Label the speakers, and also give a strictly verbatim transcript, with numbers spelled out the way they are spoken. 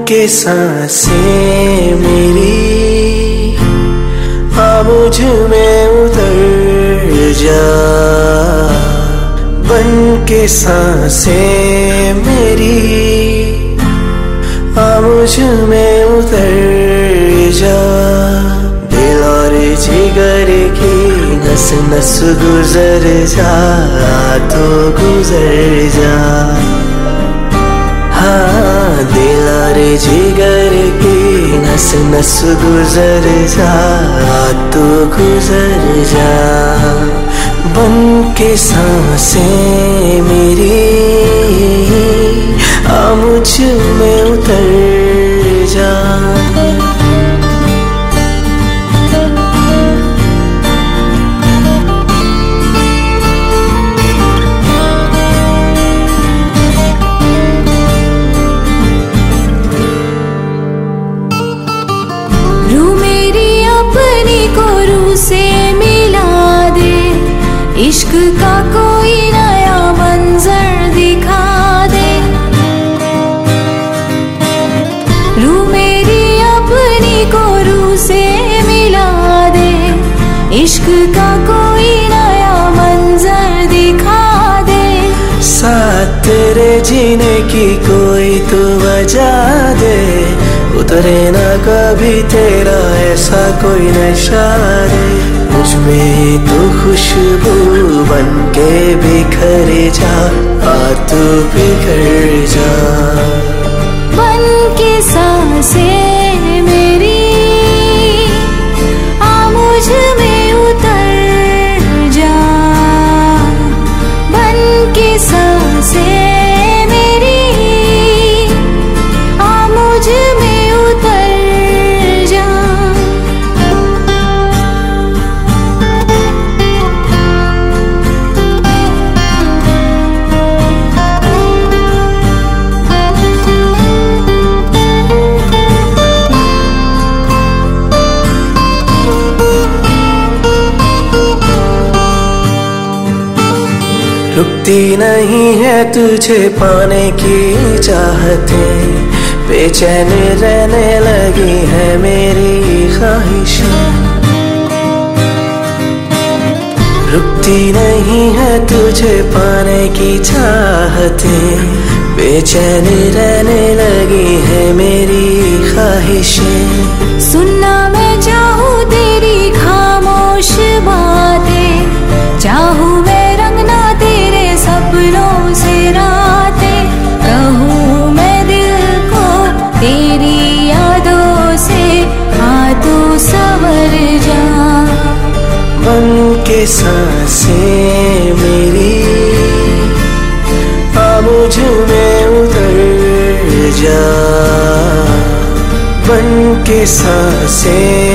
Speaker 1: के सांसें मेरी, आ मुझ में उतर जा। बन के सांसें मेरी, आ मुझ में उतर जा। दिल और जिगर की नस नस गुजर जा, तो गुजर जा। हाँ, दिल और जिगर की नस नस गुजर जा, तो गुजर जा। बन के सांसें मेरी, आ मुझ में उतर जा।
Speaker 2: इश्क का कोई नया मंजर दिखा दे। रूह मेरी अपनी को रूह से मिला दे। इश्क का कोई नया मंजर दिखा दे।
Speaker 1: साथ तेरे जीने की कोई तो वजह दे। उतरे ना कभी तेरा ऐसा कोई नशा दे। मुझ में तो खुशबू बन के बिखर जा, आ तू बिखर जा।
Speaker 2: बन के सांसें मेरी, आ मुझ में उतर जा। बन के सांसें मेरी, आ मुझ में उतर जा।
Speaker 1: रुकती नहीं है तुझे पाने की चाहतें, बेचैन रहने लगी है मेरी ख्वाहिशें। रुकती नहीं है तुझे पाने की चाहतें, बेचैन रहने लगी है मेरी ख्वाहिशें।
Speaker 2: सुनना मैं चाहूँ तेरी खामोश बातें, चाहूँ मैं रंगना तेरे सपनों से रातें। कहूँ मैं दिल को तेरी यादों से, आ तू संवर जा।
Speaker 1: बन के सांसें मेरी, आ मुझ में उतर जा। बन के सांसें